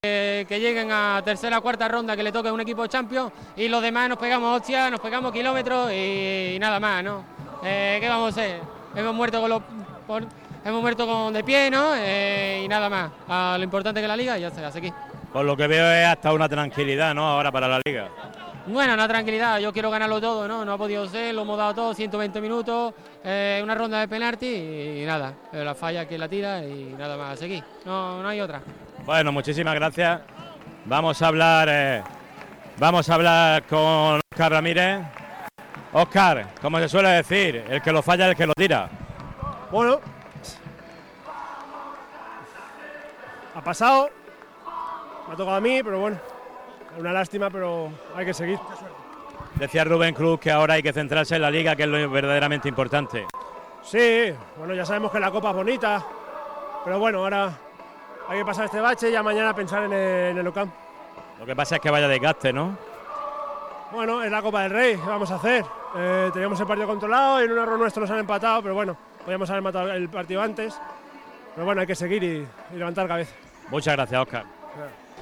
que lleguen a tercera o cuarta ronda, que le toque un equipo Champions, y los demás nos pegamos hostias, nos pegamos kilómetros y nada más, ¿no? ¿Qué vamos a hacer? Hemos muerto hemos muerto con de pie, ¿no? Y nada más. Lo importante que es la liga y ya está, hasta aquí. Por lo que veo es hasta una tranquilidad, ¿no? Ahora para la liga. Bueno, una tranquilidad, yo quiero ganarlo todo, ¿no? No ha podido ser, lo hemos dado todo, 120 minutos, una ronda de penalti y nada, la falla que la tira y nada más, seguir, no hay otra. Bueno, muchísimas gracias. Vamos a hablar con Óscar Ramírez. Óscar, como se suele decir, el que lo falla es el que lo tira. Bueno, ha pasado, me ha tocado a mí, pero bueno, es una lástima, pero hay que seguir. Decía Rubén Cruz que ahora hay que centrarse en la liga, que es lo verdaderamente importante. Sí, bueno, ya sabemos que la Copa es bonita, pero bueno, ahora hay que pasar este bache y ya mañana pensar en el Ocamp. Lo que pasa es que vaya desgaste, ¿no? Bueno, es la Copa del Rey, ¿qué vamos a hacer? Teníamos el partido controlado y en un error nuestro nos han empatado, pero bueno, podíamos haber matado el partido antes. Pero bueno, hay que seguir y levantar cabeza. Muchas gracias, Óscar.